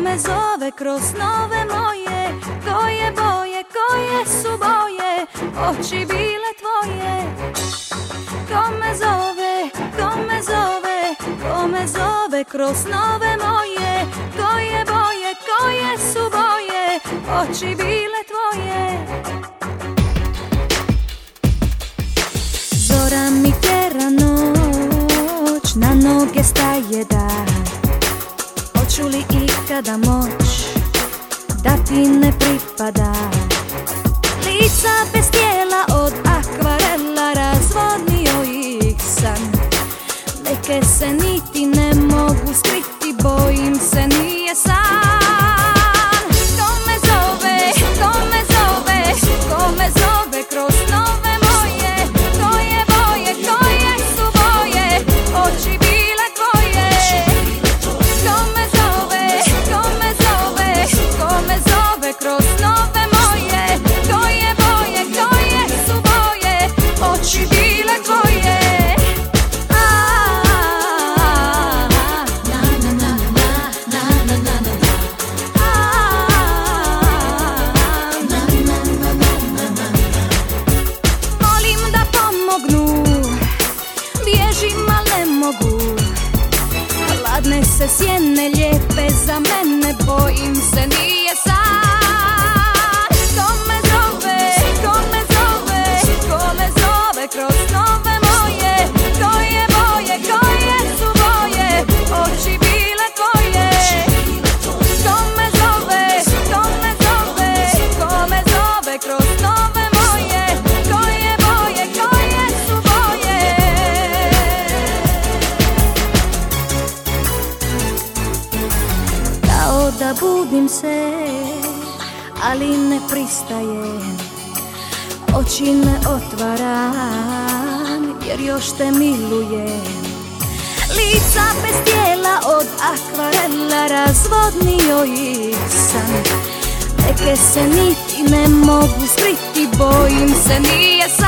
me zove kroz snove moje, koje boje, koje su boje, oči bile tvoje. Ko me zove, ko me zove, ko me zove kroz snove moje, koje boje, koje su boje, oči bile tvoje. Zora mi tjera noć, na noge staje dan. Hoću li ikada moć da ti ne pripada? Lica bez tijela od akvarela, razvodnio ih san. Neke se niti ne mogu skriti, bojim se nije san. Ko me zove, ko me zove, ko me zove kroz snove moje, koje boje, koje su boje, oči bile tvoje. Ko me zove, ko me zove, ko me zove kroz snove moje, koje boje, koje su boje, oči bile tvoje. Hladne se sjene lijepe za mene, bojim se nije san. Ko me zove, ko me zove, ko me zove kroz snove moje, koje boje, koje su boje, oči bile tvoje. Ko me zove, ko me zove, ko me zove kroz snove moje, koje boje, koje su boje. Kao da budim se, ali ne pristajem, oči ne otvaram, jer još te milujem. Lica bez tijela od akvarela, razvodnio ih san. Neke se niti ne mogu skriti, bojim se nije